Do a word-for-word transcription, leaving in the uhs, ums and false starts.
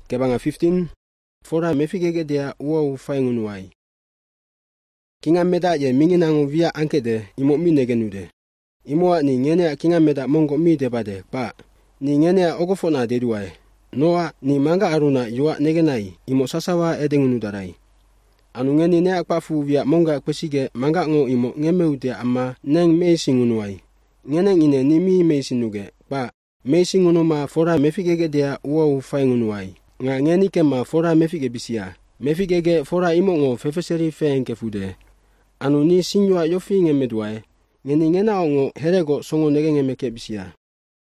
Kebanga fifteen fora mefigege dia uau faingunuai. Kinga meda ye minginangu via ankede imo mi negenude. Imoa ni ngene kinga meda mongo mi debade pa. Ni ngene ogofona deduai. Noa ni manga aruna yua negenai imo sasawa edengunudarai. Anu ngeni ne akpafu via monga kwesige manga ngo imo ngemeude ama neng meisingunuai. Ngene ine ni mi meisinuge pa. Meisingunuma fora mefigege dia uau faingunuai. Nga ngeni kema fora mefige bisia. Mefigege fora imo ngo fefeseri feenke fude. Anu ni sinyua yofi ngemeduai. Ngeni ngena ngo herego songo nege ngemeke bisia.